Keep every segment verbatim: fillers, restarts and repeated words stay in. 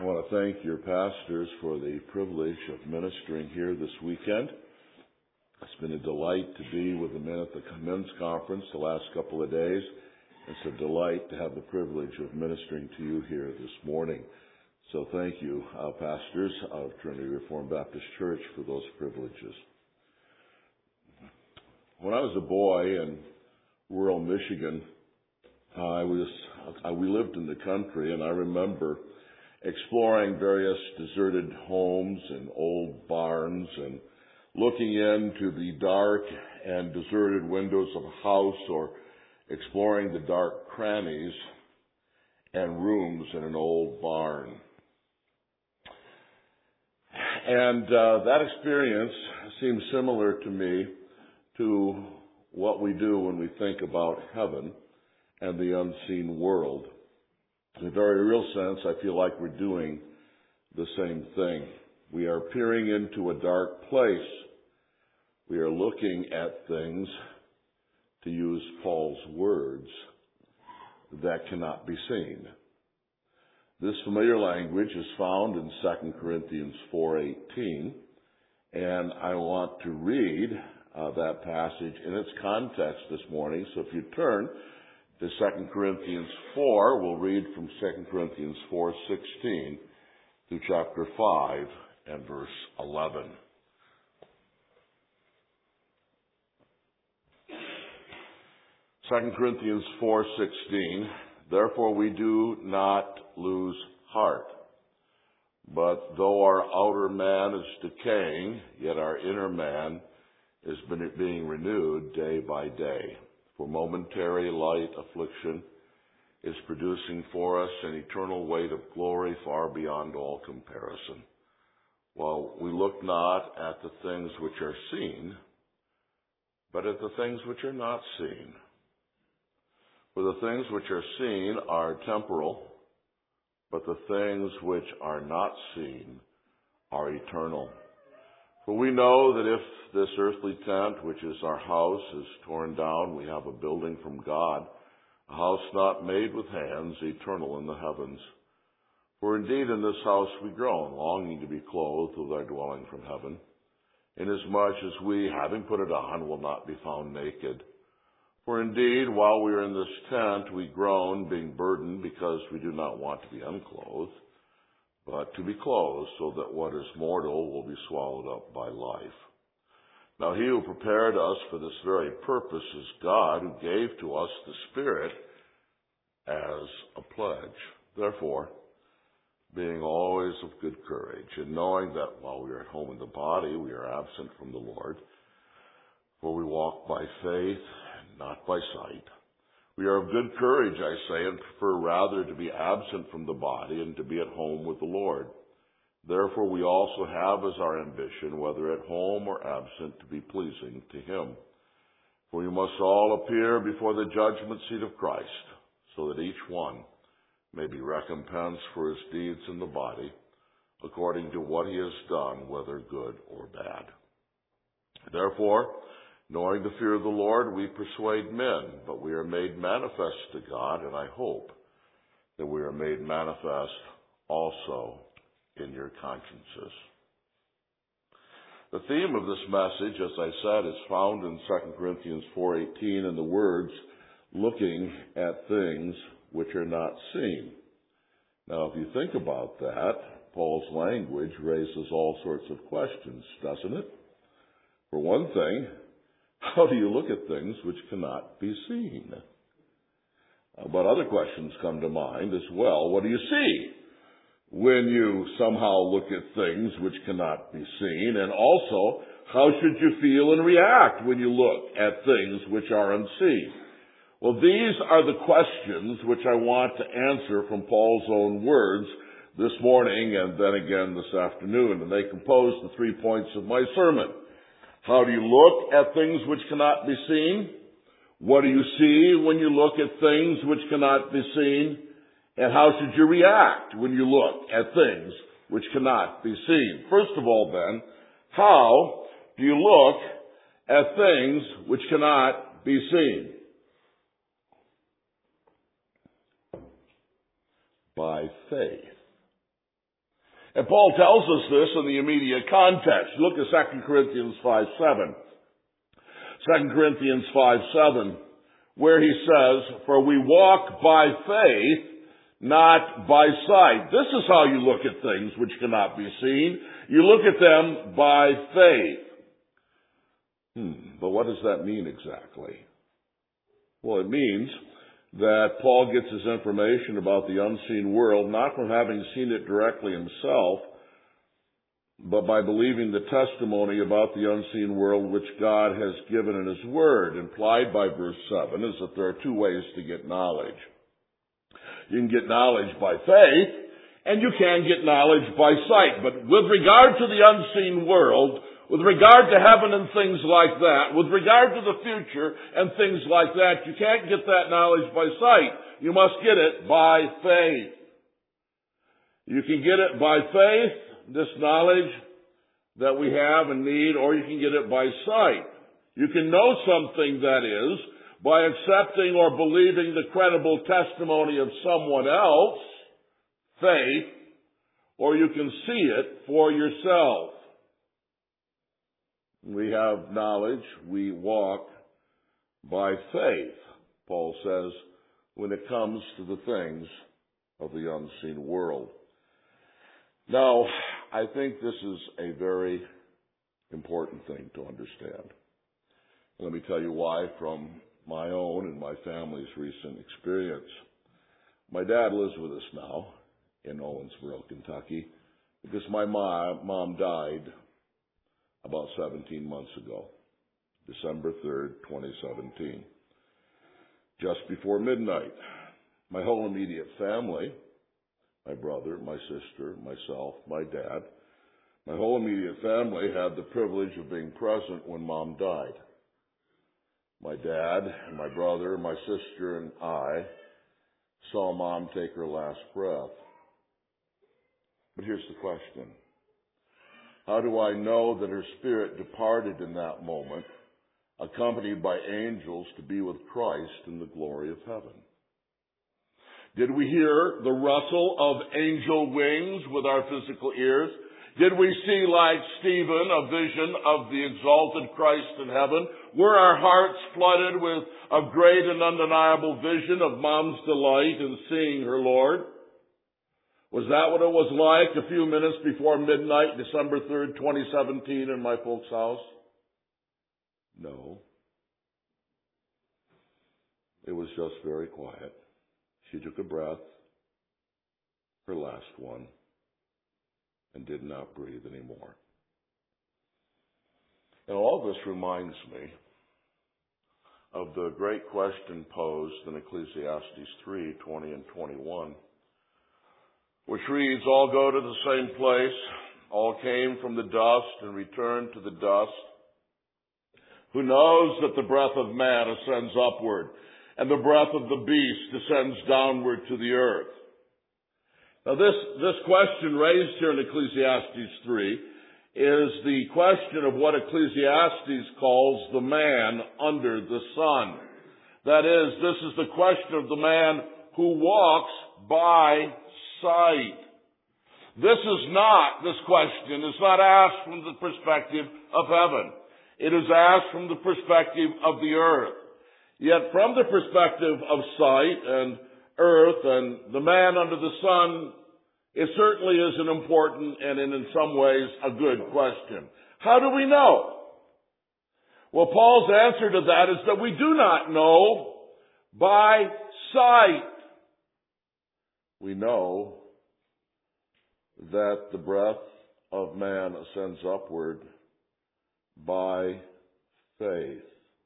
I want to thank your pastors for the privilege of ministering here this weekend. It's been a delight to be with the men at the men's conference the last couple of days. It's a delight to have the privilege of ministering to you here this morning. So thank you, uh, pastors of Trinity Reformed Baptist Church, for those privileges. When I was a boy in rural Michigan, I was I, we lived in the country, and I remember exploring various deserted homes and old barns and looking into the dark and deserted windows of a house or exploring the dark crannies and rooms in an old barn. And uh, that experience seems similar to me to what we do when we think about heaven and the unseen world. In a very real sense, I feel like we're doing the same thing. We are peering into a dark place. We are looking at things, to use Paul's words, that cannot be seen. This familiar language is found in Second Corinthians four eighteen, and I want to read uh, that passage in its context this morning. So if you turn to Second Corinthians four, we'll read from Second Corinthians four sixteen through chapter five and verse eleven. Second Corinthians four sixteen, therefore we do not lose heart, but though our outer man is decaying, yet our inner man is being renewed day by day. For momentary light affliction is producing for us an eternal weight of glory far beyond all comparison. While we look not at the things which are seen, but at the things which are not seen. For the things which are seen are temporal, but the things which are not seen are eternal. For we know that if this earthly tent, which is our house, is torn down, we have a building from God, a house not made with hands, eternal in the heavens. For indeed in this house we groan, longing to be clothed with our dwelling from heaven, inasmuch as we, having put it on, will not be found naked. For indeed, while we are in this tent, we groan, being burdened, because we do not want to be unclothed, but to be clothed, so that what is mortal will be swallowed up by life. Now he who prepared us for this very purpose is God, who gave to us the Spirit as a pledge. Therefore, being always of good courage, and knowing that while we are at home in the body, we are absent from the Lord, for we walk by faith, not by sight. We are of good courage, I say, and prefer rather to be absent from the body and to be at home with the Lord. Therefore we also have as our ambition, whether at home or absent, to be pleasing to Him. For we must all appear before the judgment seat of Christ, so that each one may be recompensed for his deeds in the body, according to what he has done, whether good or bad. Therefore, knowing the fear of the Lord, we persuade men, but we are made manifest to God, and I hope that we are made manifest also in your consciences. The theme of this message, as I said, is found in Second Corinthians four eighteen in the words, looking at things which are not seen. Now, if you think about that, Paul's language raises all sorts of questions, doesn't it? For one thing, how do you look at things which cannot be seen? Uh, but other questions come to mind as well. What do you see when you somehow look at things which cannot be seen? And also, how should you feel and react when you look at things which are unseen? Well, these are the questions which I want to answer from Paul's own words this morning and then again this afternoon. And they compose the three points of my sermon. How do you look at things which cannot be seen? What do you see when you look at things which cannot be seen? And how should you react when you look at things which cannot be seen? First of all, then, how do you look at things which cannot be seen? By faith. And Paul tells us this in the immediate context. Look at Second Corinthians five seven. Second Corinthians five seven, where he says, "For we walk by faith, not by sight." This is how you look at things which cannot be seen. You look at them by faith. Hmm, but what does that mean exactly? Well, it means that Paul gets his information about the unseen world not from having seen it directly himself, but by believing the testimony about the unseen world which God has given in His Word. Implied by verse seven is that there are two ways to get knowledge. You can get knowledge by faith, and you can get knowledge by sight. But with regard to the unseen world, with regard to heaven and things like that, with regard to the future and things like that, you can't get that knowledge by sight. You must get it by faith. You can get it by faith, this knowledge that we have and need, or you can get it by sight. You can know something, that is, by accepting or believing the credible testimony of someone else, faith, or you can see it for yourself. We have knowledge, we walk by faith, Paul says, when it comes to the things of the unseen world. Now, I think this is a very important thing to understand. Let me tell you why from my own and my family's recent experience. My dad lives with us now in Owensboro, Kentucky, because my mom, mom died about seventeen months ago, December third, twenty seventeen. Just before midnight, my whole immediate family, my brother, my sister, myself, my dad, my whole immediate family had the privilege of being present when Mom died. My dad and my brother, my sister, and I saw Mom take her last breath. But here's the question. How do I know that her spirit departed in that moment, accompanied by angels to be with Christ in the glory of heaven? Did we hear the rustle of angel wings with our physical ears? Did we see, like Stephen, a vision of the exalted Christ in heaven? Were our hearts flooded with a great and undeniable vision of Mom's delight in seeing her Lord? Was that what it was like a few minutes before midnight, December third, twenty seventeen, in my folks' house? No. It was just very quiet. She took a breath, her last one, and did not breathe anymore. And all this reminds me of the great question posed in Ecclesiastes three, twenty and twenty-one, which reads, "All go to the same place, all came from the dust and return to the dust. Who knows that the breath of man ascends upward, and the breath of the beast descends downward to the earth?" Now this, this question raised here in Ecclesiastes three is the question of what Ecclesiastes calls the man under the sun. That is, this is the question of the man who walks by sight. This is not, this question is not asked from the perspective of heaven. It is asked from the perspective of the earth. Yet from the perspective of sight and earth and the man under the sun, it certainly is an important and in some ways a good question. How do we know? Well, Paul's answer to that is that we do not know by sight. We know that the breath of man ascends upward by faith.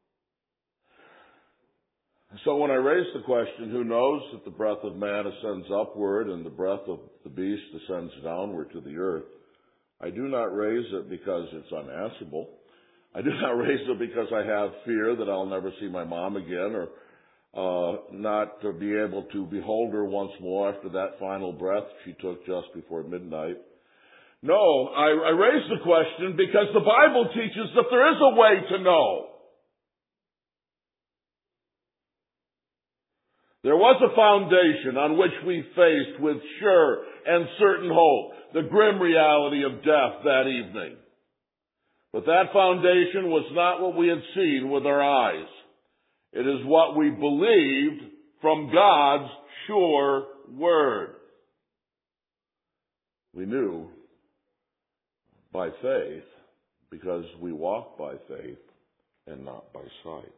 So when I raise the question, who knows that the breath of man ascends upward and the breath of the beast ascends downward to the earth, I do not raise it because it's unanswerable. I do not raise it because I have fear that I'll never see my mom again or uh, not to be able to behold her once more after that final breath she took just before midnight. No, I, I raise the question because the Bible teaches that there is a way to know. There was a foundation on which we faced with sure and certain hope the grim reality of death that evening. But that foundation was not what we had seen with our eyes. It is what we believed from God's sure word. We knew by faith because we walk by faith and not by sight.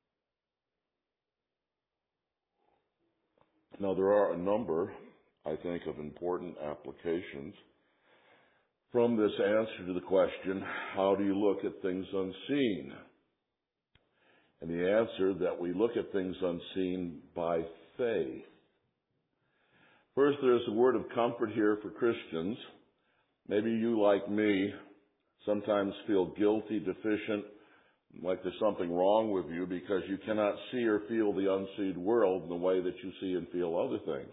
Now, there are a number, I think, of important applications from this answer to the question, how do you look at things unseen? And the answer that we look at things unseen by faith. First, there's a word of comfort here for Christians. Maybe you, like me, sometimes feel guilty, deficient, like there's something wrong with you because you cannot see or feel the unseen world in the way that you see and feel other things.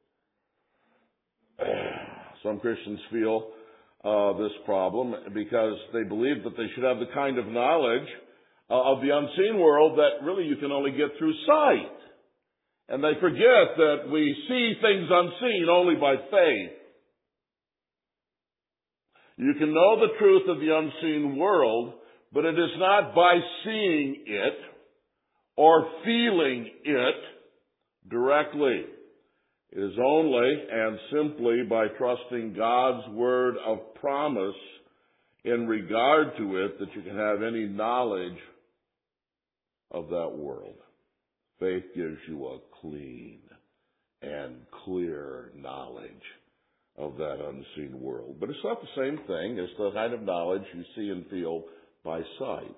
Some Christians feel uh, this problem because they believe that they should have the kind of knowledge uh, of the unseen world that really you can only get through sight. And they forget that we see things unseen only by faith. You can know the truth of the unseen world, but it is not by seeing it or feeling it directly. It is only and simply by trusting God's word of promise in regard to it that you can have any knowledge of that world. Faith gives you a clean and clear knowledge of that unseen world. But it's not the same thing as the kind of knowledge you see and feel by sight.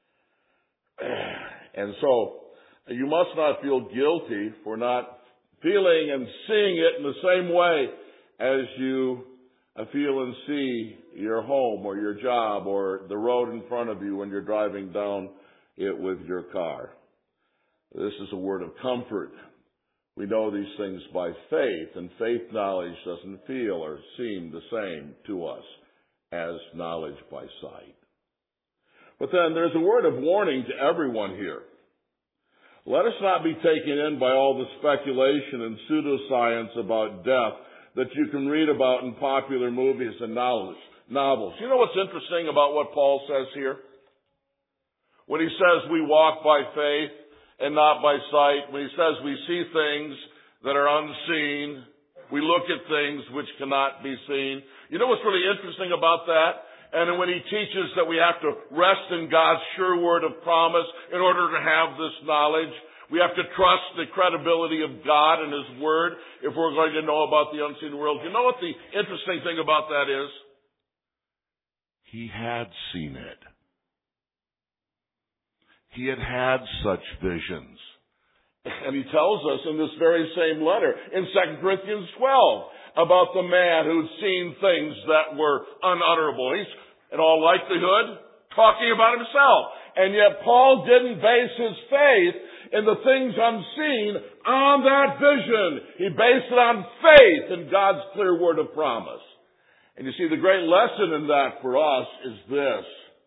And so, you must not feel guilty for not feeling and seeing it in the same way as you feel and see your home or your job or the road in front of you when you're driving down it with your car. This is a word of comfort. We know these things by faith, and faith knowledge doesn't feel or seem the same to us as knowledge by sight. But then there's a word of warning to everyone here. Let us not be taken in by all the speculation and pseudoscience about death that you can read about in popular movies and novels. Novels. You know what's interesting about what Paul says here? When he says we walk by faith and not by sight, when he says we see things that are unseen, we look at things which cannot be seen. You know what's really interesting about that? And when he teaches that we have to rest in God's sure word of promise in order to have this knowledge, we have to trust the credibility of God and his word if we're going to know about the unseen world. You know what the interesting thing about that is? He had seen it. He had had such visions. And he tells us in this very same letter, in Second Corinthians twelve, about the man who'd seen things that were unutterable. He's, in all likelihood, talking about himself. And yet Paul didn't base his faith in the things unseen on that vision. He based it on faith in God's clear word of promise. And you see, the great lesson in that for us is this.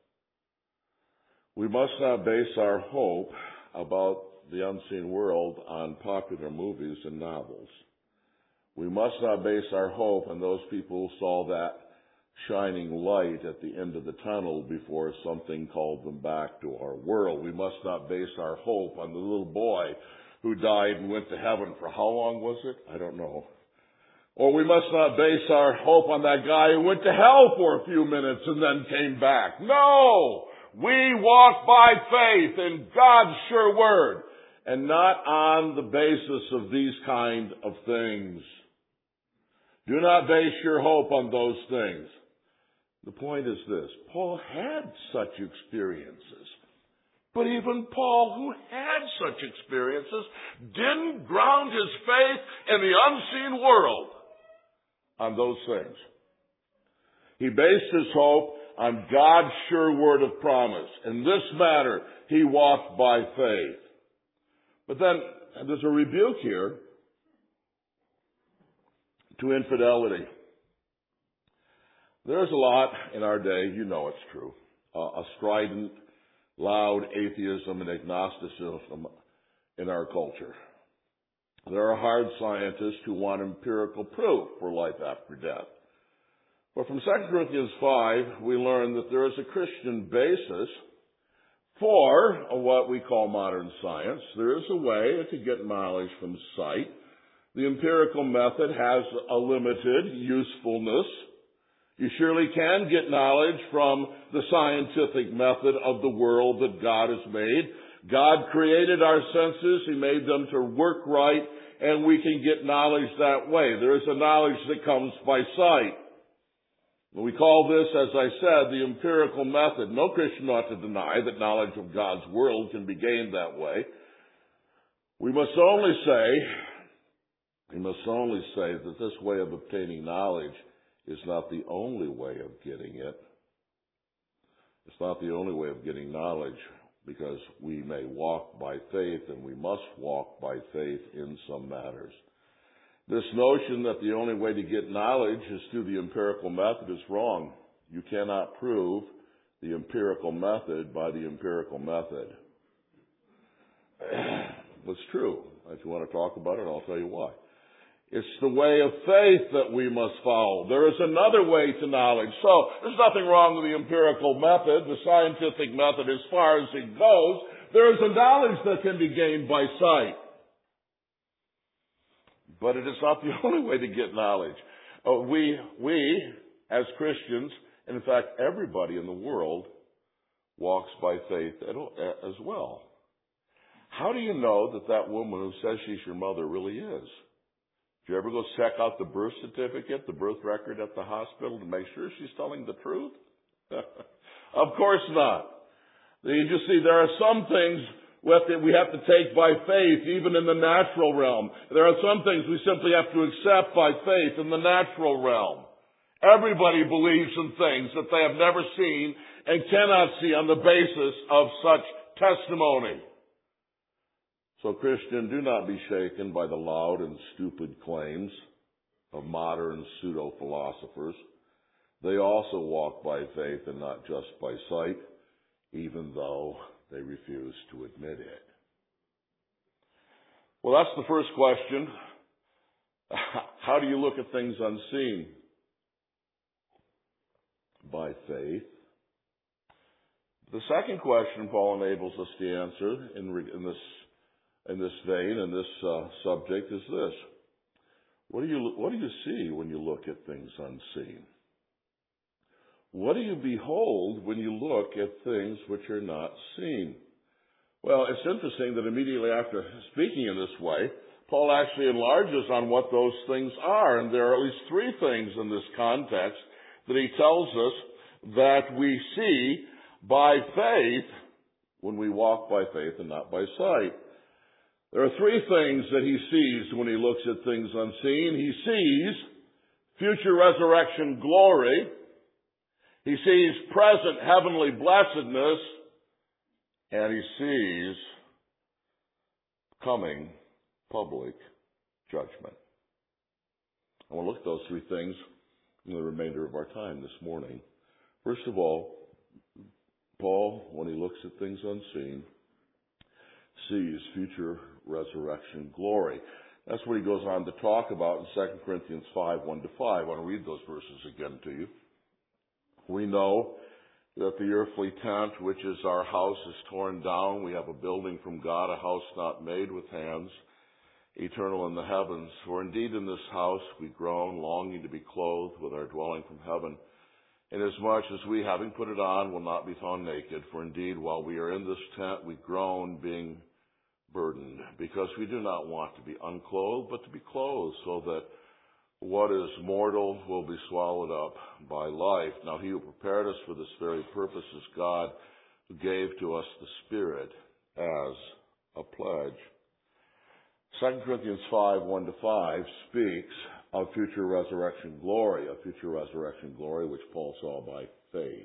We must not base our hope about the unseen world on popular movies and novels. We must not base our hope on those people who saw that shining light at the end of the tunnel before something called them back to our world. We must not base our hope on the little boy who died and went to heaven for how long was it? I don't know. Or we must not base our hope on that guy who went to hell for a few minutes and then came back. No! We walk by faith in God's sure word and not on the basis of these kind of things. Do not base your hope on those things. The point is this. Paul had such experiences. But even Paul, who had such experiences, didn't ground his faith in the unseen world on those things. He based his hope on God's sure word of promise. In this matter, he walked by faith. But then there's a rebuke here to infidelity. There's a lot in our day, you know it's true, uh, a strident, loud atheism and agnosticism in our culture. There are hard scientists who want empirical proof for life after death. But from Second Corinthians five, we learn that there is a Christian basis for what we call modern science. There is a way to get knowledge from sight. The empirical method has a limited usefulness. You surely can get knowledge from the scientific method of the world that God has made. God created our senses. He made them to work right, and we can get knowledge that way. There is a knowledge that comes by sight. We call this, as I said, the empirical method. No Christian ought to deny that knowledge of God's world can be gained that way. We must only say, we must only say that this way of obtaining knowledge is not the only way of getting it. It's not the only way of getting knowledge, because we may walk by faith, and we must walk by faith in some matters. This notion that the only way to get knowledge is through the empirical method is wrong. You cannot prove the empirical method by the empirical method. It's true. If you want to talk about it, I'll tell you why. It's the way of faith that we must follow. There is another way to knowledge. So there's nothing wrong with the empirical method, the scientific method as far as it goes. There is a knowledge that can be gained by sight. But it is not the only way to get knowledge. Uh, we, we, as Christians, and in fact everybody in the world, walks by faith as well. How do you know that that woman who says she's your mother really is? Did you ever go check out the birth certificate, the birth record at the hospital to make sure she's telling the truth? Of course not. You just see, there are some things that we have to take by faith, even in the natural realm. There are some things we simply have to accept by faith in the natural realm. Everybody believes in things that they have never seen and cannot see on the basis of such testimony. So, Christian, do not be shaken by the loud and stupid claims of modern pseudo-philosophers. They also walk by faith and not just by sight, even though they refuse to admit it. Well, that's the first question. How do you look at things unseen? By faith. The second question Paul enables us to answer in, in this in this vein, in this uh, subject, is this: What do you what do you see when you look at things unseen? What do you behold when you look at things which are not seen? Well, it's interesting that immediately after speaking in this way, Paul actually enlarges on what those things are. And there are at least three things in this context that he tells us that we see by faith when we walk by faith and not by sight. There are three things that he sees when he looks at things unseen. He sees future resurrection glory. He sees present heavenly blessedness, and he sees coming public judgment. I want to look at those three things in the remainder of our time this morning. First of all, Paul, when he looks at things unseen, sees future resurrection glory. That's what he goes on to talk about in Second Corinthians five, one to five. I want to read those verses again to you. We know that the earthly tent, which is our house, is torn down. We have a building from God, a house not made with hands, eternal in the heavens. For indeed in this house we groan, longing to be clothed with our dwelling from heaven, inasmuch as we, having put it on, will not be found naked. For indeed, while we are in this tent, we groan, being burdened, because we do not want to be unclothed, but to be clothed, so that what is mortal will be swallowed up by life. Now he who prepared us for this very purpose is God, who gave to us the Spirit as a pledge. Second Corinthians five, one to five speaks of future resurrection glory, of future resurrection glory which Paul saw by faith.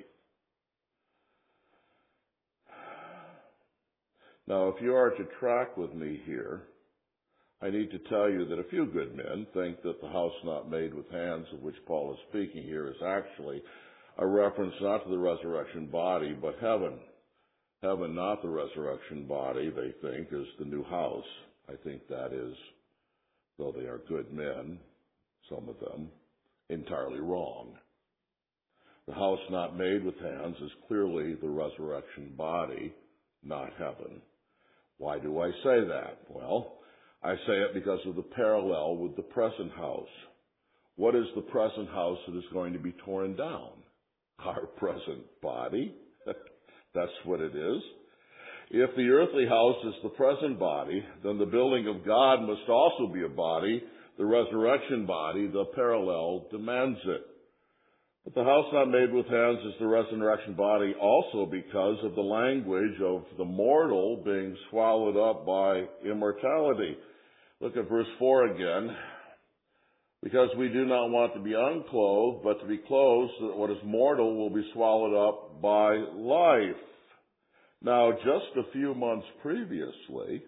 Now, if you are to track with me here, I need to tell you that a few good men think that the house not made with hands of which Paul is speaking here is actually a reference not to the resurrection body, but heaven. Heaven, not the resurrection body, they think, is the new house. I think that is though they are good men, some of them, entirely wrong. The house not made with hands is clearly the resurrection body, not heaven. Why do I say that? Well, I say it because of the parallel with the present house. What is the present house that is going to be torn down? Our present body. That's what it is. If the earthly house is the present body, then the building of God must also be a body, the resurrection body. The parallel demands it. But the house not made with hands is the resurrection body also because of the language of the mortal being swallowed up by immortality. Look at verse four again. Because we do not want to be unclothed, but to be clothed, so that what is mortal will be swallowed up by life. Now, just a few months previously,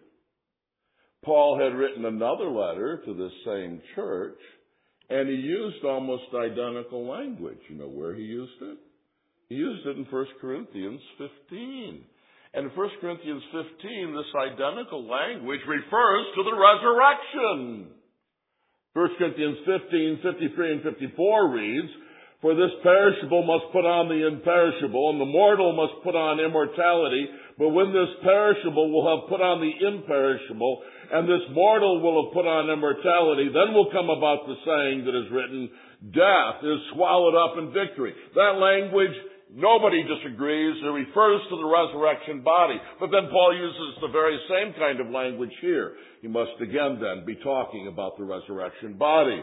Paul had written another letter to this same church, and he used almost identical language. You know where he used it? He used it in First Corinthians fifteen. And in First Corinthians fifteen, this identical language refers to the resurrection. First Corinthians fifteen, fifty-three and fifty-four reads, "For this perishable must put on the imperishable, and the mortal must put on immortality. But when this perishable will have put on the imperishable, and this mortal will have put on immortality, then will come about the saying that is written, death is swallowed up in victory." That language, nobody disagrees. It refers to the resurrection body. But then Paul uses the very same kind of language here. He must again then be talking about the resurrection body.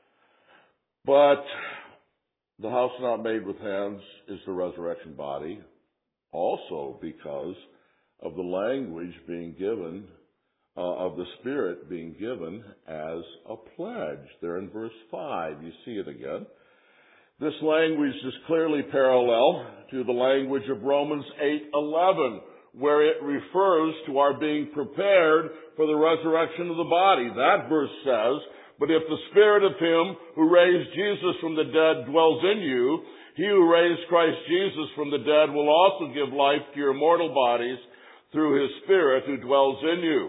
But the house not made with hands is the resurrection body, also because of the language being given, uh, of the Spirit being given as a pledge. There in verse five, you see it again. This language is clearly parallel to the language of Romans eight eleven, where it refers to our being prepared for the resurrection of the body. That verse says, "But if the Spirit of Him who raised Jesus from the dead dwells in you, He who raised Christ Jesus from the dead will also give life to your mortal bodies through His Spirit who dwells in you."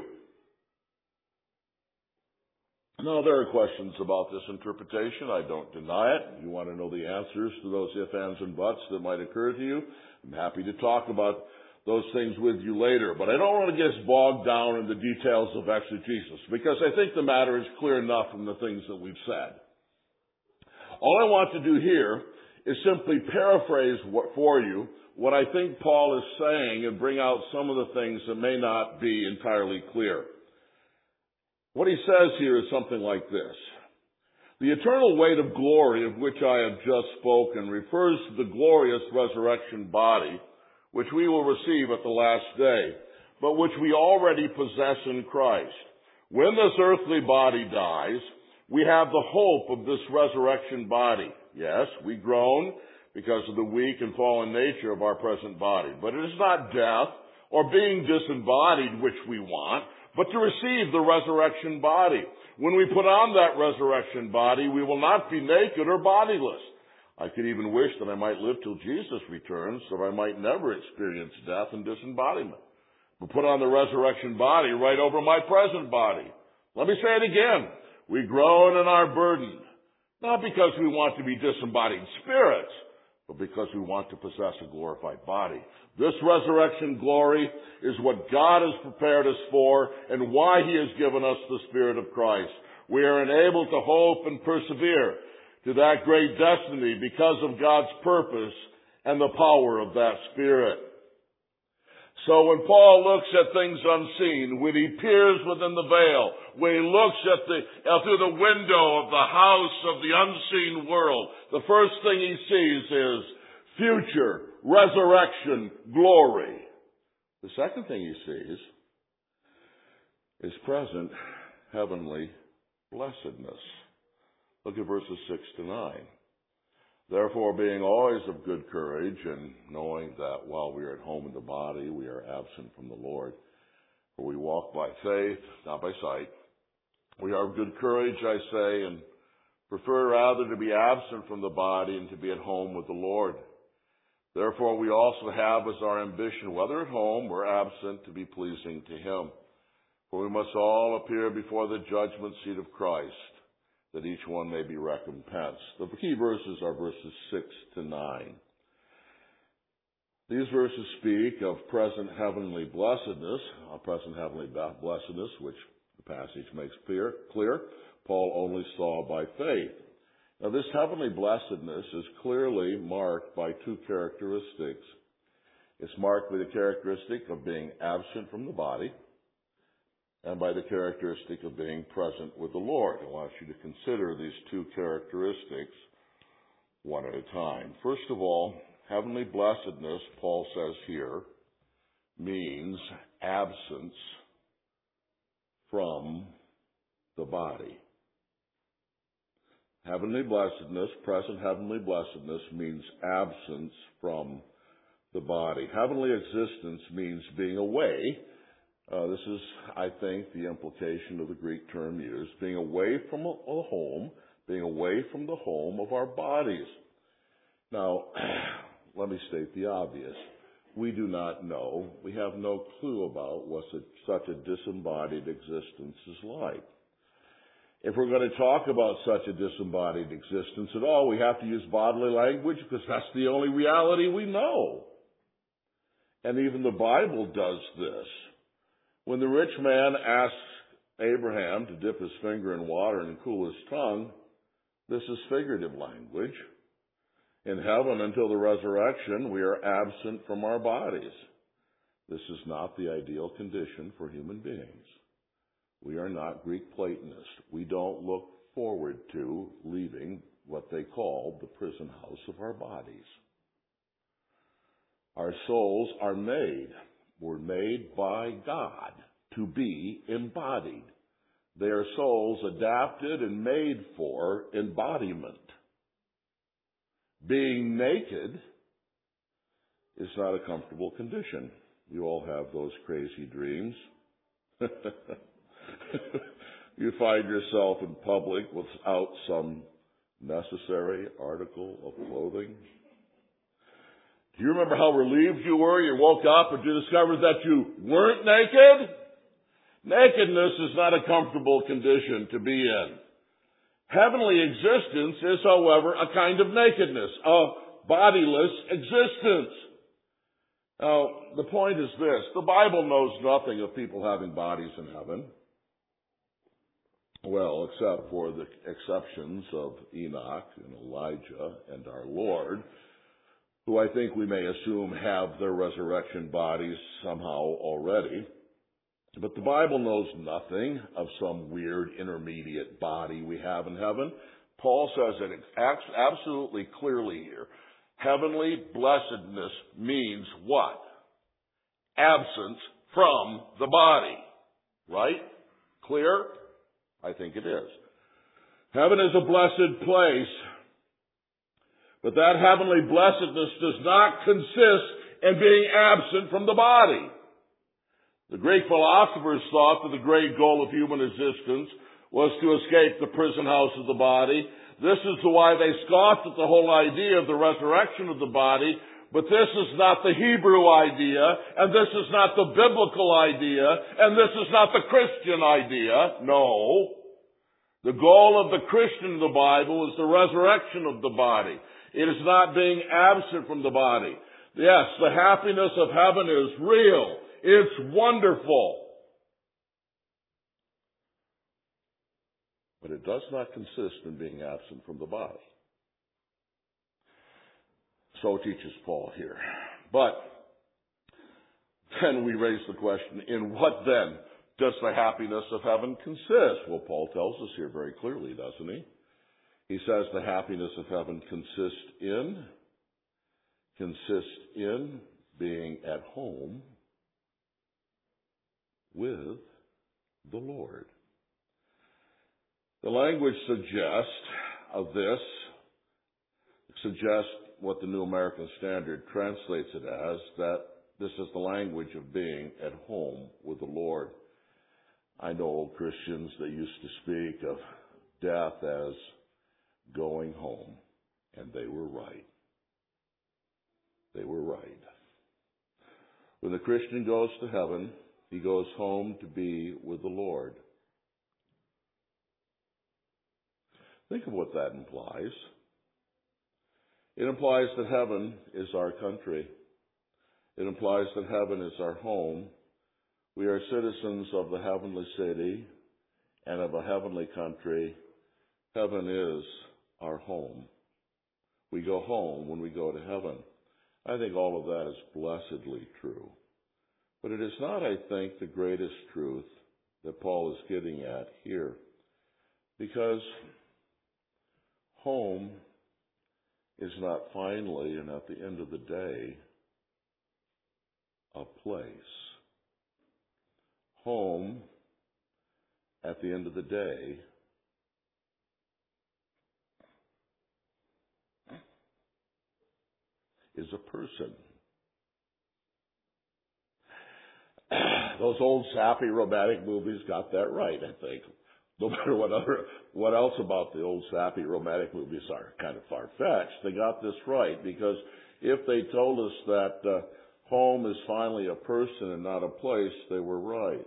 Now, there are questions about this interpretation. I don't deny it. You want to know the answers to those if, ands, and buts that might occur to you. I'm happy to talk about those things with you later. But I don't want to get bogged down in the details of exegesis, because I think the matter is clear enough from the things that we've said. All I want to do here is simply paraphrase what, for you what I think Paul is saying and bring out some of the things that may not be entirely clear. What he says here is something like this. The eternal weight of glory of which I have just spoken refers to the glorious resurrection body, which we will receive at the last day, but which we already possess in Christ. When this earthly body dies, we have the hope of this resurrection body. Yes, we groan because of the weak and fallen nature of our present body, but it is not death or being disembodied which we want, but to receive the resurrection body. When we put on that resurrection body, we will not be naked or bodiless. I could even wish that I might live till Jesus returns, so I might never experience death and disembodiment. But put on the resurrection body right over my present body. Let me say it again. We groan and are burdened, not because we want to be disembodied spirits, but because we want to possess a glorified body. This resurrection glory is what God has prepared us for and why He has given us the Spirit of Christ. We are enabled to hope and persevere to that great destiny because of God's purpose and the power of that Spirit. So when Paul looks at things unseen, when he peers within the veil, when he looks at the uh, through the window of the house of the unseen world, the first thing he sees is future resurrection glory. The second thing he sees is present heavenly blessedness. Look at verses six to nine. Therefore, being always of good courage, and knowing that while we are at home in the body, we are absent from the Lord, for we walk by faith, not by sight. We are of good courage, I say, and prefer rather to be absent from the body and to be at home with the Lord. Therefore, we also have as our ambition, whether at home or absent, to be pleasing to Him. For we must all appear before the judgment seat of Christ, that each one may be recompensed. The key verses are verses six to nine. These verses speak of present heavenly blessedness, a present heavenly blessedness, which the passage makes clear, clear, Paul only saw by faith. Now, this heavenly blessedness is clearly marked by two characteristics. It's marked by the characteristic of being absent from the body, and by the characteristic of being present with the Lord. I want you to consider these two characteristics one at a time. First of all, heavenly blessedness, Paul says here, means absence from the body. Heavenly blessedness, present heavenly blessedness, means absence from the body. Heavenly existence means being away. Uh, this is, I think, the implication of the Greek term used, being away from a, a home, being away from the home of our bodies. Now, let me state the obvious. We do not know, we have no clue about what such a disembodied existence is like. If we're going to talk about such a disembodied existence at all, we have to use bodily language because that's the only reality we know. And even the Bible does this. When the rich man asks Abraham to dip his finger in water and cool his tongue, this is figurative language. In heaven, until the resurrection, we are absent from our bodies. This is not the ideal condition for human beings. We are not Greek Platonists. We don't look forward to leaving what they call the prison house of our bodies. Our souls are made, were made by God to be embodied. They are souls adapted and made for embodiment. Being naked is not a comfortable condition. You all have those crazy dreams. You find yourself in public without some necessary article of clothing. Do you remember how relieved you were? You woke up and you discovered that you weren't naked? Nakedness is not a comfortable condition to be in. Heavenly existence is, however, a kind of nakedness, a bodiless existence. Now, the point is this. The Bible knows nothing of people having bodies in heaven. Well, except for the exceptions of Enoch and Elijah and our Lord, who I think we may assume have their resurrection bodies somehow already. But the Bible knows nothing of some weird intermediate body we have in heaven. Paul says it absolutely clearly here. Heavenly blessedness means what? Absence from the body. Right? Clear? I think it is. Heaven is a blessed place, but that heavenly blessedness does not consist in being absent from the body. The Greek philosophers thought that the great goal of human existence was to escape the prison house of the body. This is why they scoffed at the whole idea of the resurrection of the body, but this is not the Hebrew idea, and this is not the biblical idea, and this is not the Christian idea. No. The goal of the Christian in the Bible is the resurrection of the body. It is not being absent from the body. Yes, the happiness of heaven is real. It's wonderful. But it does not consist in being absent from the body. So teaches Paul here. But then we raise the question, in what then does the happiness of heaven consist? Well, Paul tells us here very clearly, doesn't he? He says the happiness of heaven consists in, consists in being at home with the Lord. The language suggests of this, suggests what the New American Standard translates it as, that this is the language of being at home with the Lord. I know old Christians that used to speak of death as going home, and they were right. They were right. When the Christian goes to heaven, He goes home to be with the Lord. Think of what that implies. It implies that heaven is our country. It implies that heaven is our home. We are citizens of the heavenly city and of a heavenly country. Heaven is our home. We go home when we go to heaven. I think all of that is blessedly true. But it is not, I think, the greatest truth that Paul is getting at here. Because home is not finally and at the end of the day a place. Home, at the end of the day, is a person. Those old sappy romantic movies got that right, I think. No matter what other, what else about the old sappy romantic movies are kind of far-fetched, they got this right, because if they told us that uh, home is finally a person and not a place, they were right.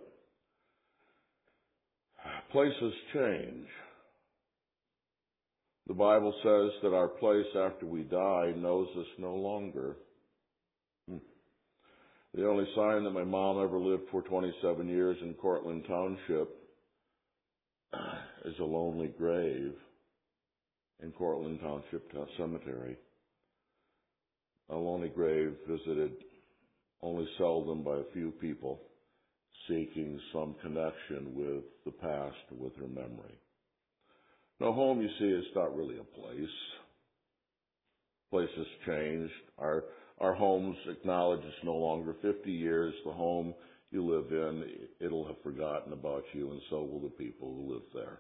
Places change. The Bible says that our place after we die knows us no longer. Hmm. The only sign that my mom ever lived for twenty-seven years in Cortland Township is a lonely grave in Cortland Township Cemetery. A lonely grave visited only seldom by a few people seeking some connection with the past, with her memory. Now, home, you see, is not really a place. Places changed. Our our homes acknowledge it's no longer fifty years. The home you live in, it'll have forgotten about you, and so will the people who live there.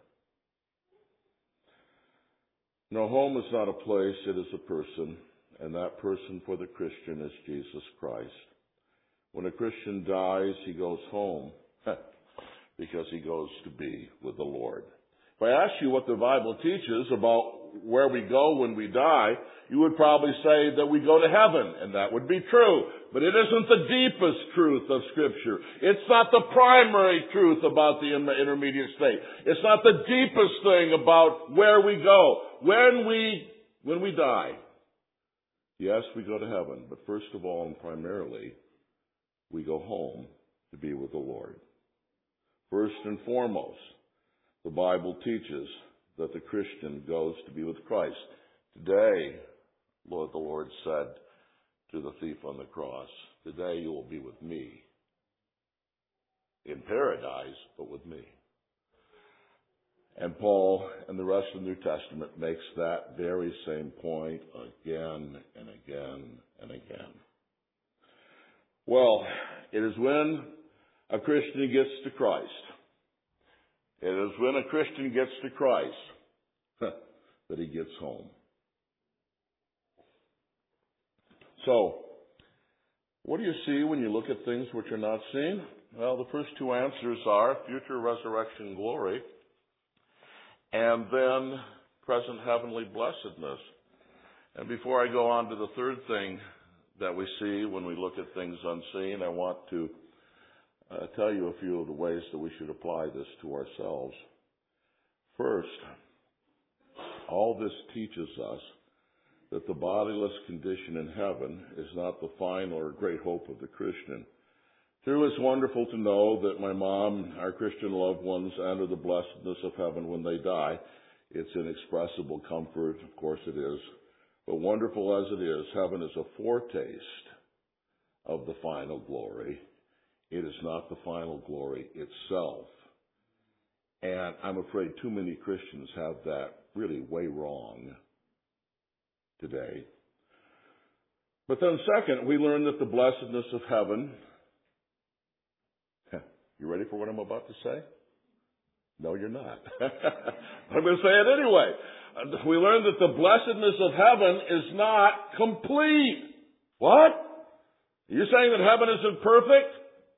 No, home is not a place, it is a person, and that person for the Christian is Jesus Christ. When a Christian dies, he goes home because he goes to be with the Lord. If I ask you what the Bible teaches about where we go when we die, you would probably say that we go to heaven, and that would be true. But it isn't the deepest truth of Scripture. It's not the primary truth about the intermediate state. It's not the deepest thing about where we go. When we, when we die, yes, we go to heaven, but first of all and primarily, we go home to be with the Lord. First and foremost, the Bible teaches that the Christian goes to be with Christ. Today, Lord, the Lord said to the thief on the cross, today you will be with me in paradise, but with me. And Paul and the rest of the New Testament makes that very same point again and again and again. Well, it is when a Christian gets to Christ. It is when a Christian gets to Christ that he gets home. So, what do you see when you look at things which are not seen? Well, the first two answers are future resurrection glory and then present heavenly blessedness. And before I go on to the third thing that we see when we look at things unseen, I want to uh, tell you a few of the ways that we should apply this to ourselves. First, all this teaches us that the bodiless condition in heaven is not the final or great hope of the Christian. True, it's wonderful to know that my mom, our Christian loved ones, enter the blessedness of heaven when they die. It's inexpressible comfort, of course it is. But wonderful as it is, heaven is a foretaste of the final glory. It is not the final glory itself. And I'm afraid too many Christians have that really way wrong today. But then second, we learn that the blessedness of heaven, you ready for what I'm about to say? No, you're not. I'm going to say it anyway. We learn that the blessedness of heaven is not complete. What? Are you saying that heaven isn't perfect?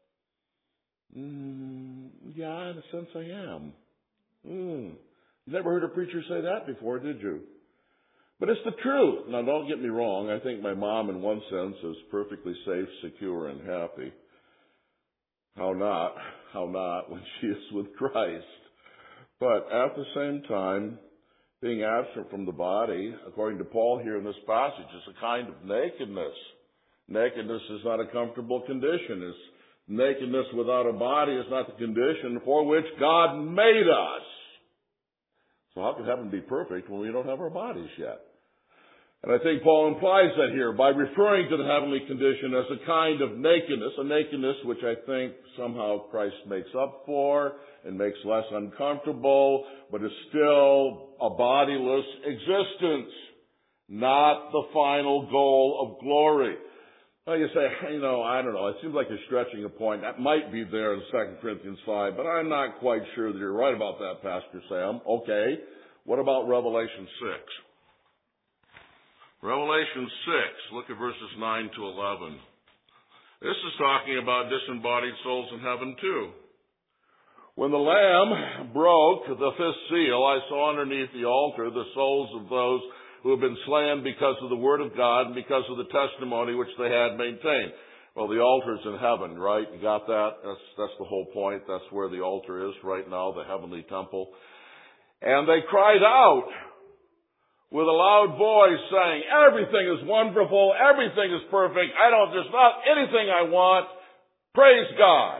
Mm, yeah, in a sense I am. Mm. You never heard a preacher say that before, did you? But it's the truth. Now, don't get me wrong. I think my mom, in one sense, is perfectly safe, secure, and happy. How not? How not when she is with Christ? But at the same time, being absent from the body, according to Paul here in this passage, is a kind of nakedness. Nakedness is not a comfortable condition. It's nakedness without a body is not the condition for which God made us. So how can heaven be perfect when we don't have our bodies yet? And I think Paul implies that here by referring to the heavenly condition as a kind of nakedness, a nakedness which I think somehow Christ makes up for and makes less uncomfortable, but is still a bodiless existence, not the final goal of glory. Well, you say, you know, I don't know, it seems like you're stretching a point. That might be there in Second Corinthians five, but I'm not quite sure that you're right about that, Pastor Sam. Okay, what about Revelation six? Revelation six, look at verses nine to eleven. This is talking about disembodied souls in heaven too. When the Lamb broke the fifth seal, I saw underneath the altar the souls of those who have been slain because of the word of God and because of the testimony which they had maintained. Well, the altar's in heaven, right? You got that? That's, that's the whole point. That's where the altar is right now, the heavenly temple. And they cried out with a loud voice saying, everything is wonderful, everything is perfect, I don't, there's not anything I want, praise God.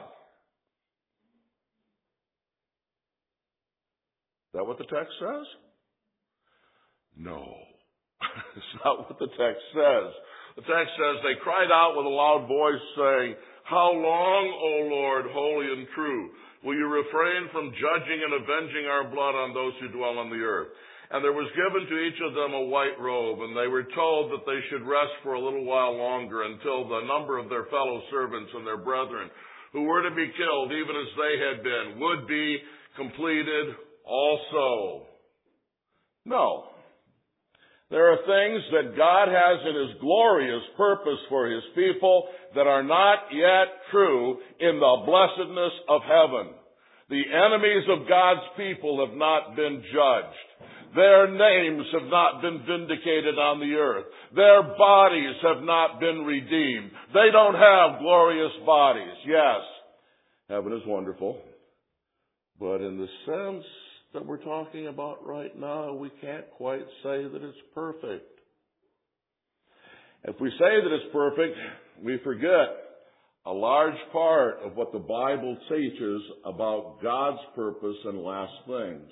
Is that what the text says? No. It's not what the text says. The text says, they cried out with a loud voice saying, how long, O Lord, holy and true, will you refrain from judging and avenging our blood on those who dwell on the earth? And there was given to each of them a white robe, and they were told that they should rest for a little while longer until the number of their fellow servants and their brethren, who were to be killed even as they had been, would be completed also. No. There are things that God has in His glorious purpose for His people that are not yet true in the blessedness of heaven. The enemies of God's people have not been judged. Their names have not been vindicated on the earth. Their bodies have not been redeemed. They don't have glorious bodies. Yes, heaven is wonderful. But in the sense that we're talking about right now, we can't quite say that it's perfect. If we say that it's perfect, we forget a large part of what the Bible teaches about God's purpose and last things.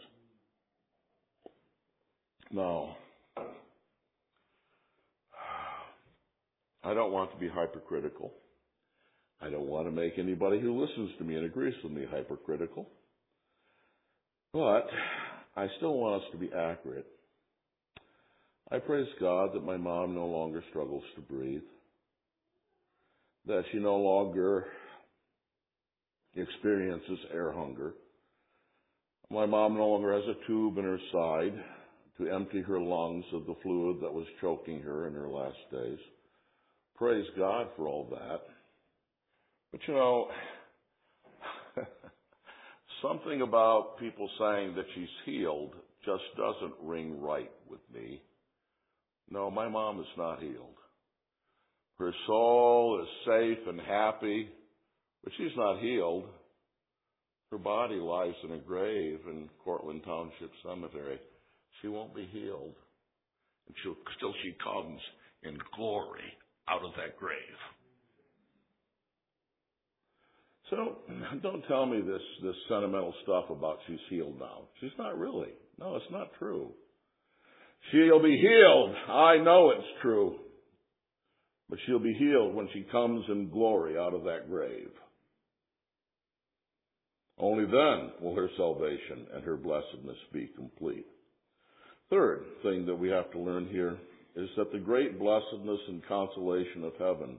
No. I don't want to be hypercritical. I don't want to make anybody who listens to me and agrees with me hypercritical. But I still want us to be accurate. I praise God that my mom no longer struggles to breathe, that she no longer experiences air hunger. My mom no longer has a tube in her side to empty her lungs of the fluid that was choking her in her last days. Praise God for all that. But you know, something about people saying that she's healed just doesn't ring right with me. No, my mom is not healed. Her soul is safe and happy, but she's not healed. Her body lies in a grave in Cortland Township Cemetery. She won't be healed. And she'll, still she comes in glory out of that grave. So don't tell me this, this sentimental stuff about she's healed now. She's not really. No, it's not true. She'll be healed. I know it's true. But she'll be healed when she comes in glory out of that grave. Only then will her salvation and her blessedness be complete. Third thing that we have to learn here is that the great blessedness and consolation of heaven,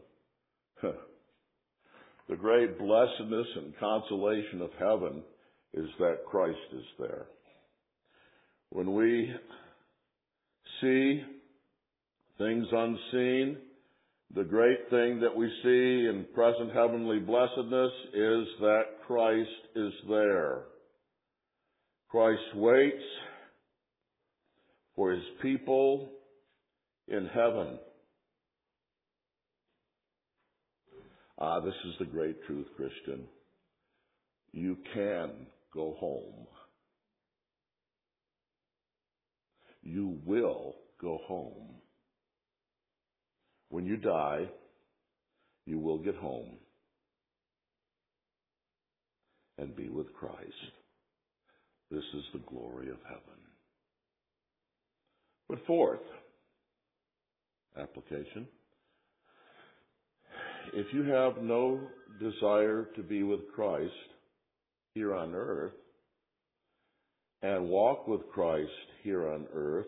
the great blessedness and consolation of heaven is that Christ is there. When we see things unseen, the great thing that we see in present heavenly blessedness is that Christ is there. Christ waits for His people in heaven. Ah, this is the great truth, Christian. you can go home. You will go home. When you die, you will get home and be with Christ. This is the glory of heaven. But fourth, application. If you have no desire to be with Christ here on earth and walk with Christ here on earth,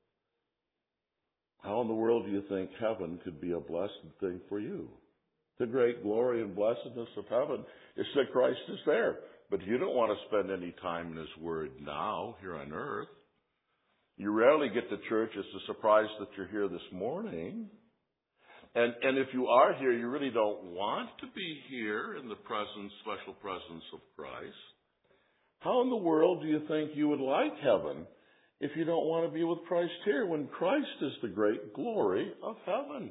how in the world do you think heaven could be a blessed thing for you? The great glory and blessedness of heaven is that Christ is there. But you don't want to spend any time in His Word now, here on earth. You rarely get to church. It's a surprise that you're here this morning. And, and if you are here, you really don't want to be here in the presence, special presence of Christ. How in the world do you think you would like heaven if you don't want to be with Christ here when Christ is the great glory of heaven?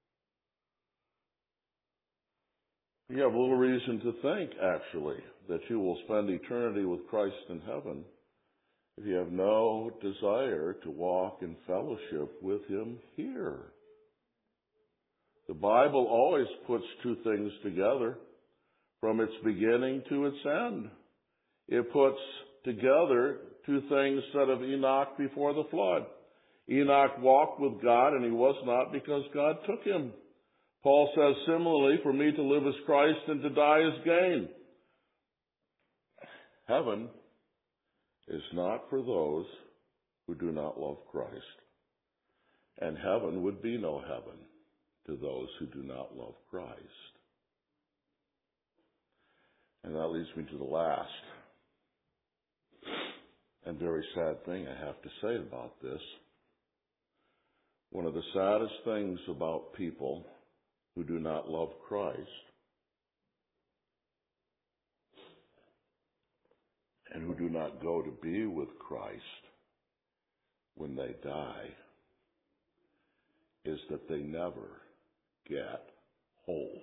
You have little reason to think, actually, that you will spend eternity with Christ in heaven if you have no desire to walk in fellowship with Him here. The Bible always puts two things together from its beginning to its end. It puts together two things said of Enoch before the flood. Enoch walked with God, and he was not because God took him. Paul says similarly, for me to live is Christ and to die is gain. Heaven is not for those who do not love Christ. And heaven would be no heaven to those who do not love Christ. And that leads me to the last and very sad thing I have to say about this. One of the saddest things about people who do not love Christ and who do not go to be with Christ when they die is that they never get home.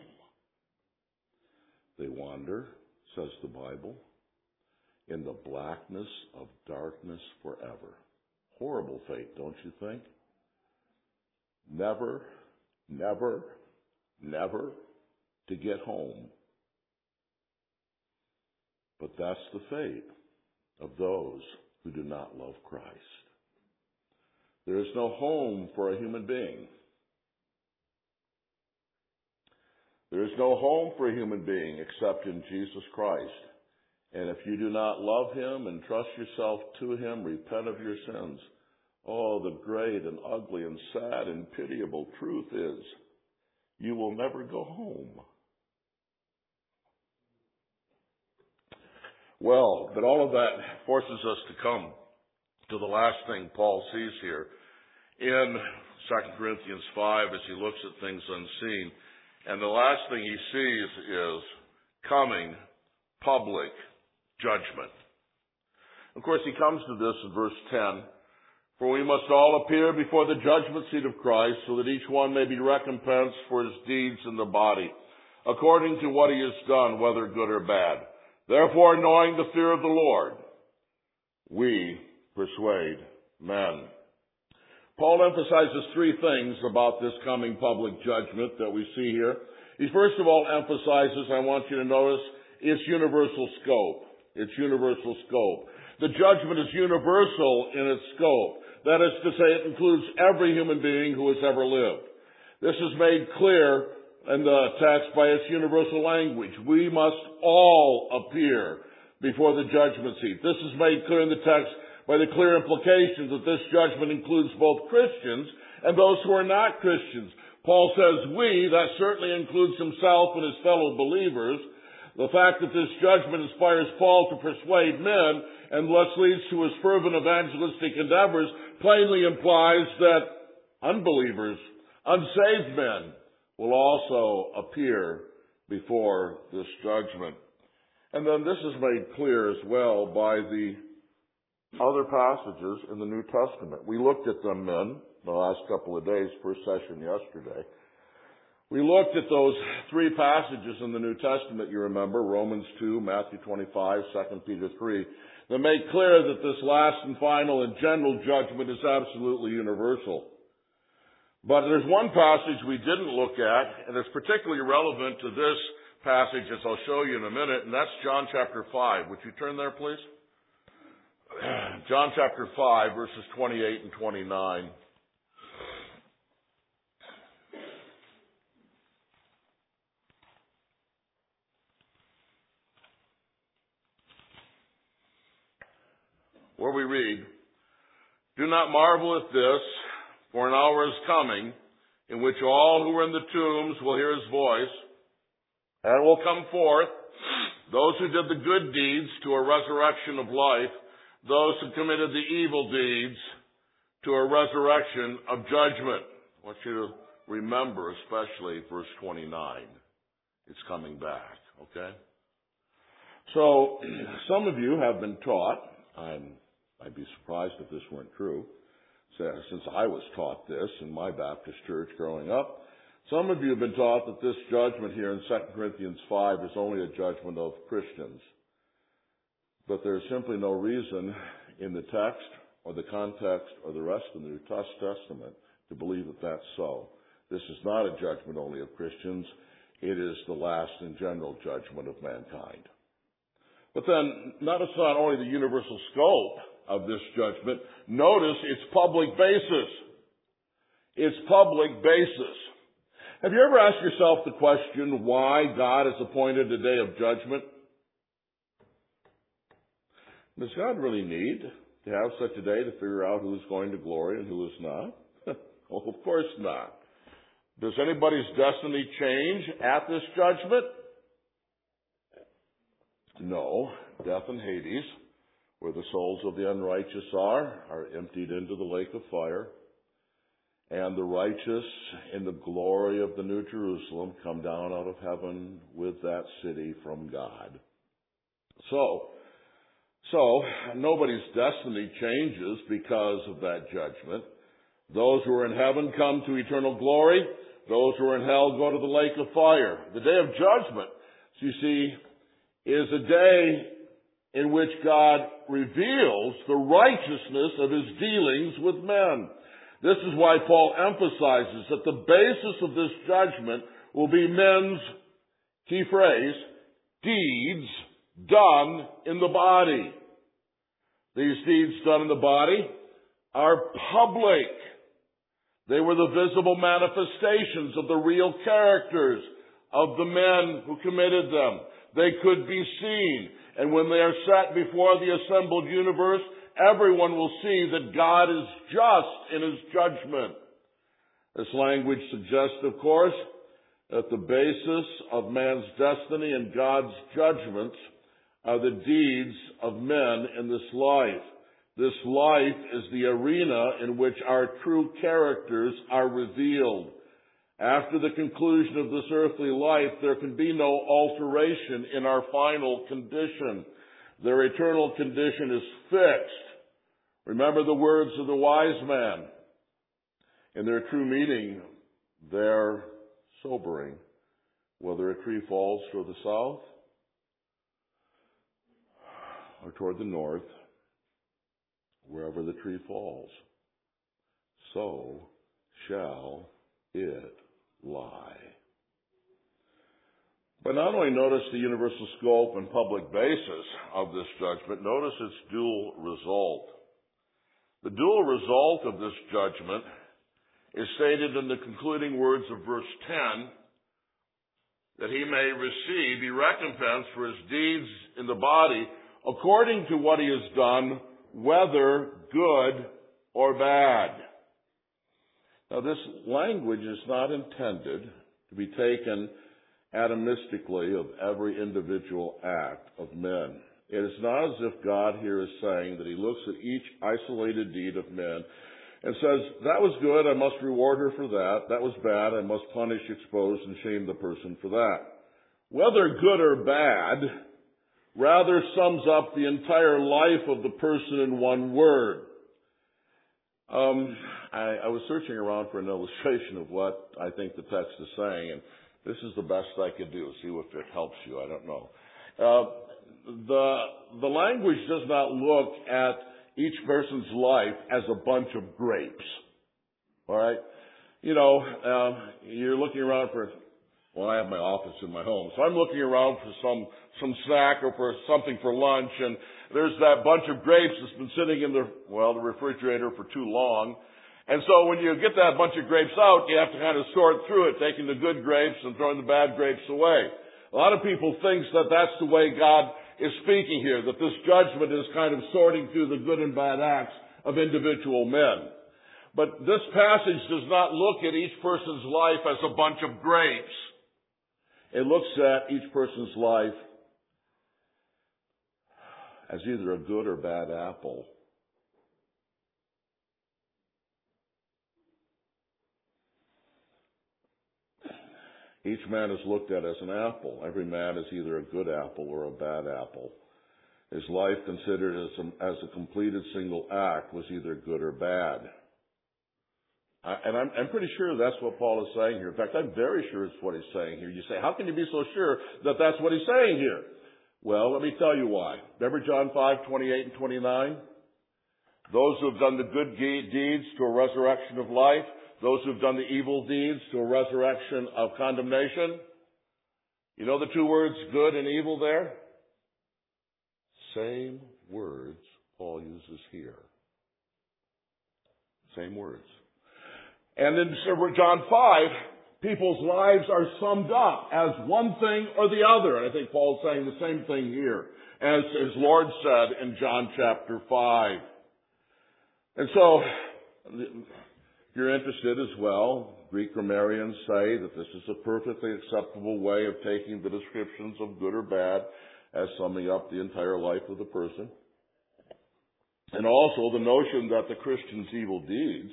They wander, says the Bible, in the blackness of darkness forever. Horrible fate, don't you think? Never, never, never to get home. But that's the fate of those who do not love Christ. There is no home for a human being. There is no home for a human being except in Jesus Christ. And if you do not love Him and trust yourself to Him, repent of your sins. Oh, the great and ugly and sad and pitiable truth is, you will never go home. Well, but all of that forces us to come to the last thing Paul sees here in Second Corinthians five as he looks at things unseen. And the last thing he sees is coming public judgment. Of course, he comes to this in verse ten. For we must all appear before the judgment seat of Christ, so that each one may be recompensed for his deeds in the body, according to what he has done, whether good or bad. Therefore, knowing the fear of the Lord, we persuade men. Paul emphasizes three things about this coming public judgment that we see here. He first of all emphasizes, I want you to notice, its universal scope. Its universal scope. The judgment is universal in its scope. That is to say, it includes every human being who has ever lived. This is made clear in the text by its universal language. We must all appear before the judgment seat. This is made clear in the text by the clear implication that this judgment includes both Christians and those who are not Christians. Paul says we, that certainly includes himself and his fellow believers. The fact that this judgment inspires Paul to persuade men and thus leads to his fervent evangelistic endeavors plainly implies that unbelievers, unsaved men, will also appear before this judgment. And then this is made clear as well by the other passages in the New Testament. We looked at them in the last couple of days, first session yesterday. We looked at those three passages in the New Testament, you remember, Romans two, Matthew twenty-five, Second Peter three, that make clear that this last and final and general judgment is absolutely universal. But there's one passage we didn't look at, and it's particularly relevant to this passage, as I'll show you in a minute, and that's John chapter five. Would you turn there, please? John chapter five, verses twenty-eight and twenty-nine. Where we read, "Do not marvel at this, for an hour is coming in which all who are in the tombs will hear his voice, and will come forth, those who did the good deeds to a resurrection of life, those who committed the evil deeds to a resurrection of judgment." I want you to remember, especially verse twenty-nine. It's coming back, okay? So, some of you have been taught, I'm, I'd be surprised if this weren't true, since I was taught this in my Baptist church growing up, some of you have been taught that this judgment here in Second Corinthians five is only a judgment of Christians. But there's simply no reason in the text or the context or the rest of the New Testament to believe that that's so. This is not a judgment only of Christians. It is the last and general judgment of mankind. But then, notice not only the universal scope of this judgment, notice its public basis. Its public basis. Have you ever asked yourself the question why God has appointed a day of judgment? Does God really need to have such a day to figure out who's going to glory and who is not? Well, of course not. Does anybody's destiny change at this judgment? No. Death and Hades, where the souls of the unrighteous are, are emptied into the lake of fire. And the righteous, in the glory of the New Jerusalem, come down out of heaven with that city from God. So, so nobody's destiny changes because of that judgment. Those who are in heaven come to eternal glory. Those who are in hell go to the lake of fire. The day of judgment, you see, is a day in which God reveals the righteousness of his dealings with men. This is why Paul emphasizes that the basis of this judgment will be men's, key phrase, deeds done in the body. These deeds done in the body are public. They were the visible manifestations of the real characters of the men who committed them. They could be seen. And when they are set before the assembled universe, everyone will see that God is just in his judgment. This language suggests, of course, that the basis of man's destiny and God's judgments are the deeds of men in this life. This life is the arena in which our true characters are revealed. After the conclusion of this earthly life, there can be no alteration in our final condition. Their eternal condition is fixed. Remember the words of the wise man. In their true meaning, they're sobering. Whether a tree falls toward the south or toward the north, wherever the tree falls, so shall it lie. But not only notice the universal scope and public basis of this judgment, notice its dual result. The dual result of this judgment is stated in the concluding words of verse ten, that he may receive, be recompensed for his deeds in the body according to what he has done, whether good or bad. Now, this language is not intended to be taken atomistically of every individual act of men. It is not as if God here is saying that he looks at each isolated deed of men and says, that was good, I must reward her for that. That was bad, I must punish, expose, and shame the person for that. Whether good or bad rather sums up the entire life of the person in one word. Um, I, I was searching around for an illustration of what I think the text is saying, and this is the best I could do. See if it helps you. I don't know. Uh, the the language does not look at each person's life as a bunch of grapes. All right, you know, uh, you're looking around for. Well, I have my office in my home, so I'm looking around for some some snack or for something for lunch, and there's that bunch of grapes that's been sitting in the well the refrigerator for too long. And so when you get that bunch of grapes out, you have to kind of sort through it, taking the good grapes and throwing the bad grapes away. A lot of people think that that's the way God is speaking here, that this judgment is kind of sorting through the good and bad acts of individual men. But this passage does not look at each person's life as a bunch of grapes. It looks at each person's life as either a good or bad apple. Each man is looked at as an apple. Every man is either a good apple or a bad apple. His life considered as a, as a completed single act was either good or bad. I, and I'm, I'm pretty sure that's what Paul is saying here. In fact, I'm very sure it's what he's saying here. You say, how can you be so sure that that's what he's saying here? Well, let me tell you why. Remember John five, twenty-eight and twenty-nine? Those who have done the good deeds to a resurrection of life, those who have done the evil deeds to a resurrection of condemnation. You know the two words good and evil there? Same words Paul uses here. Same words. And in John five, people's lives are summed up as one thing or the other. And I think Paul's saying the same thing here as his Lord said in John chapter five. And so, if you're interested as well, Greek grammarians say that this is a perfectly acceptable way of taking the descriptions of good or bad as summing up the entire life of the person. And also the notion that the Christian's evil deeds.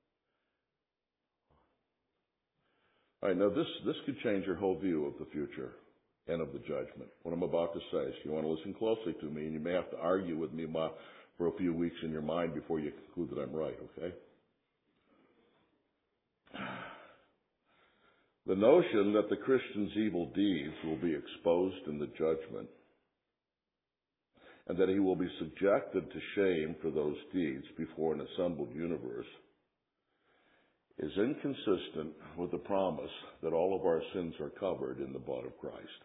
All right, now this, this could change your whole view of the future and of the judgment, what I'm about to say. So you want to listen closely to me, and you may have to argue with me for a few weeks in your mind before you conclude that I'm right, okay? The notion that the Christian's evil deeds will be exposed in the judgment and that he will be subjected to shame for those deeds before an assembled universe is inconsistent with the promise that all of our sins are covered in the blood of Christ.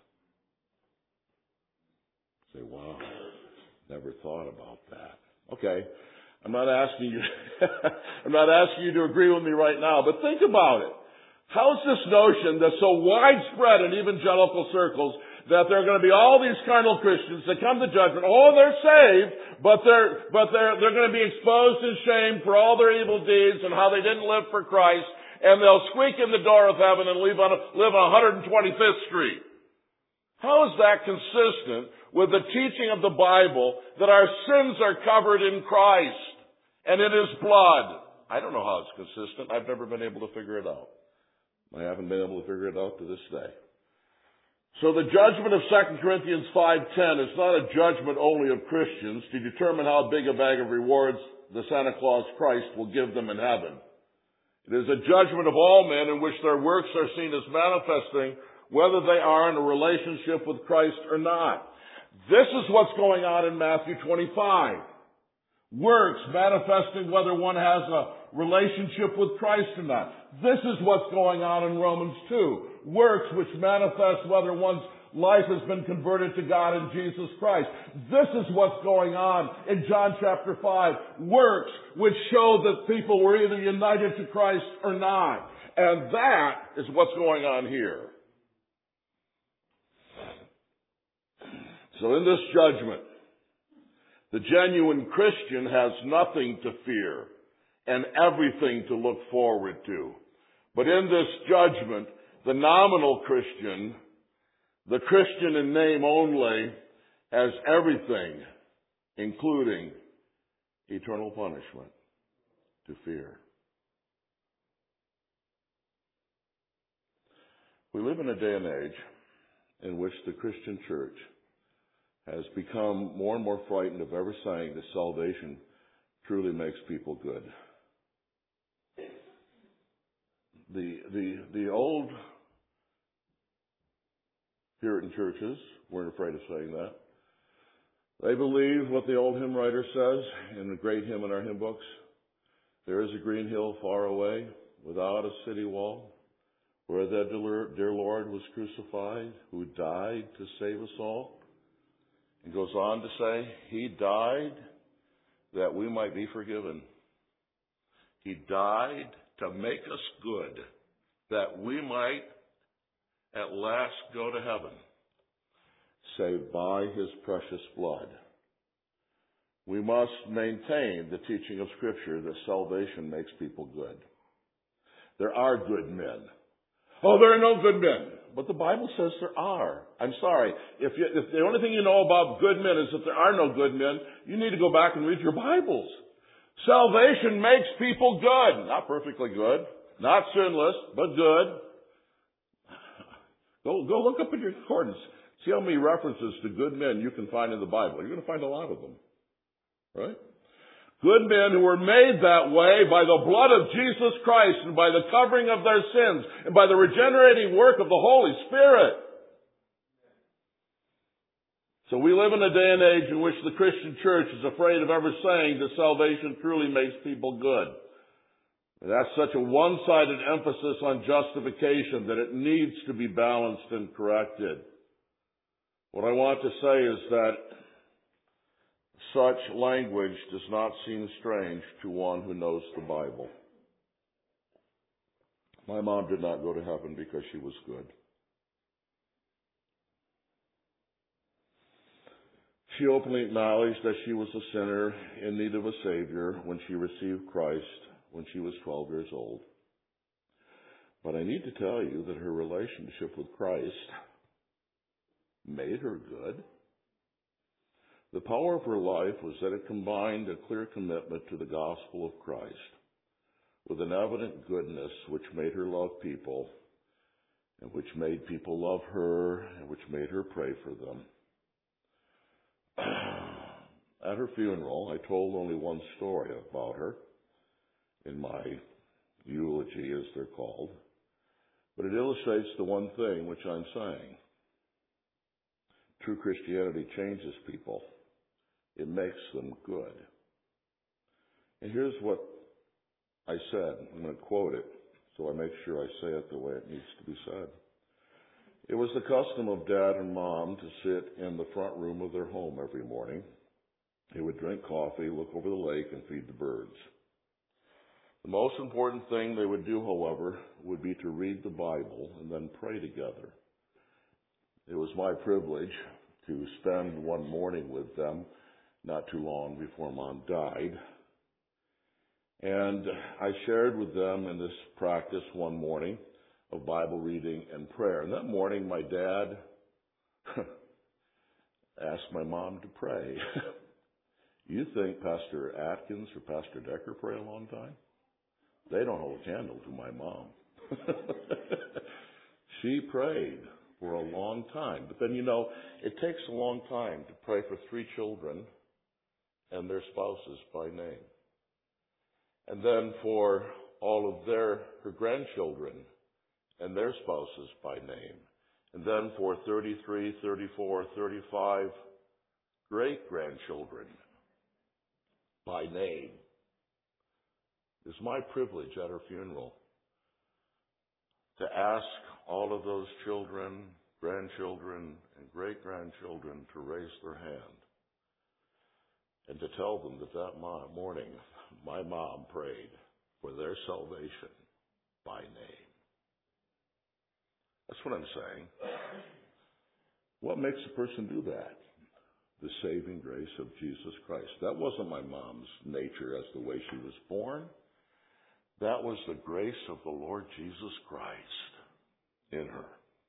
Say, wow, never thought about that. Okay, I'm not asking you, I'm not asking you to agree with me right now, but think about it. How's this notion that's so widespread in evangelical circles that there are going to be all these carnal Christians that come to judgment? Oh, they're saved, but they're but they're they're going to be exposed in shame for all their evil deeds and how they didn't live for Christ, and they'll squeak in the door of heaven and live on live on one hundred twenty-fifth Street. How is that consistent with the teaching of the Bible that our sins are covered in Christ and in His blood? I don't know how it's consistent. I've never been able to figure it out. I haven't been able to figure it out to this day. So the judgment of Second Corinthians five ten is not a judgment only of Christians to determine how big a bag of rewards the Santa Claus Christ will give them in heaven. It is a judgment of all men in which their works are seen as manifesting whether they are in a relationship with Christ or not. This is what's going on in Matthew twenty-five. Works manifesting whether one has a relationship with Christ or not. This is what's going on in Romans two. Works which manifest whether one's life has been converted to God in Jesus Christ. This is what's going on in John chapter five. Works which show that people were either united to Christ or not. And that is what's going on here. So in this judgment, the genuine Christian has nothing to fear and everything to look forward to. But in this judgment, the nominal Christian, the Christian in name only, has everything, including eternal punishment, to fear. We live in a day and age in which the Christian church has become more and more frightened of ever saying that salvation truly makes people good. the, the, the old Puritan churches weren't afraid of saying that. They believe what the old hymn writer says in the great hymn in our hymn books. There is a green hill far away, without a city wall, where that dear Lord was crucified, who died to save us all. It goes on to say, He died that we might be forgiven. He died to make us good, that we might at last go to heaven, saved by His precious blood. We must maintain the teaching of Scripture that salvation makes people good. There are good men. Oh, there are no good men. But the Bible says there are. I'm sorry. If, you, if the only thing you know about good men is that there are no good men, you need to go back and read your Bibles. Salvation makes people good. Not perfectly good. Not sinless, but good. Go, go look up in your concordance. See how many references to good men you can find in the Bible. You're going to find a lot of them. Right? Good men who were made that way by the blood of Jesus Christ and by the covering of their sins and by the regenerating work of the Holy Spirit. So we live in a day and age in which the Christian church is afraid of ever saying that salvation truly makes people good. And that's such a one-sided emphasis on justification that it needs to be balanced and corrected. What I want to say is that such language does not seem strange to one who knows the Bible. My mom did not go to heaven because she was good. She openly acknowledged that she was a sinner in need of a Savior when she received Christ when she was twelve years old. But I need to tell you that her relationship with Christ made her good. The power of her life was that it combined a clear commitment to the gospel of Christ with an evident goodness which made her love people and which made people love her and which made her pray for them. At her funeral, I told only one story about her in my eulogy, as they're called, but it illustrates the one thing which I'm saying. True Christianity changes people. It makes them good. And here's what I said. I'm going to quote it so I make sure I say it the way it needs to be said. It was the custom of Dad and Mom to sit in the front room of their home every morning. They would drink coffee, look over the lake, and feed the birds. The most important thing they would do, however, would be to read the Bible and then pray together. It was my privilege to spend one morning with them not too long before Mom died. And I shared with them in this practice one morning of Bible reading and prayer. And that morning, my dad asked my mom to pray. You think Pastor Atkins or Pastor Decker pray a long time? They don't hold a candle to my mom. She prayed for a long time. But then, you know, it takes a long time to pray for three children and their spouses by name. And then for all of their her grandchildren and their spouses by name. And then for thirty-three, thirty-four, thirty-five great-grandchildren by name. It's my privilege at her funeral to ask all of those children, grandchildren, and great-grandchildren to raise their hand and to tell them that that morning my mom prayed for their salvation by name. That's what I'm saying. What makes a person do that? The saving grace of Jesus Christ. That wasn't my mom's nature as the way she was born. That was the grace of the Lord Jesus Christ in her.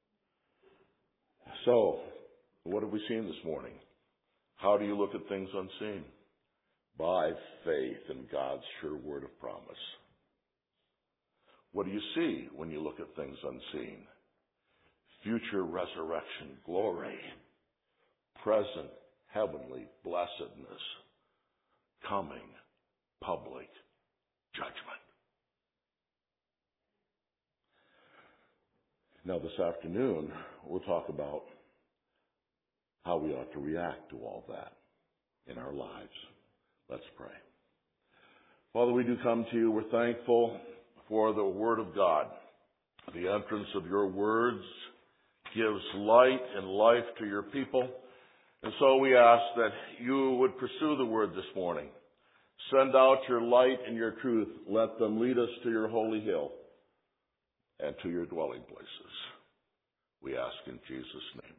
So, what have we seen this morning? How do you look at things unseen? By faith in God's sure word of promise. What do you see when you look at things unseen? Future resurrection, glory, present heavenly blessedness, coming public judgment. Now this afternoon, we'll talk about how we ought to react to all that in our lives. Let's pray. Father, we do come to you. We're thankful for the Word of God. The entrance of your words gives light and life to your people. And so we ask that you would pursue the Word this morning. Send out your light and your truth. Let them lead us to your holy hill and to your dwelling places. We ask in Jesus' name.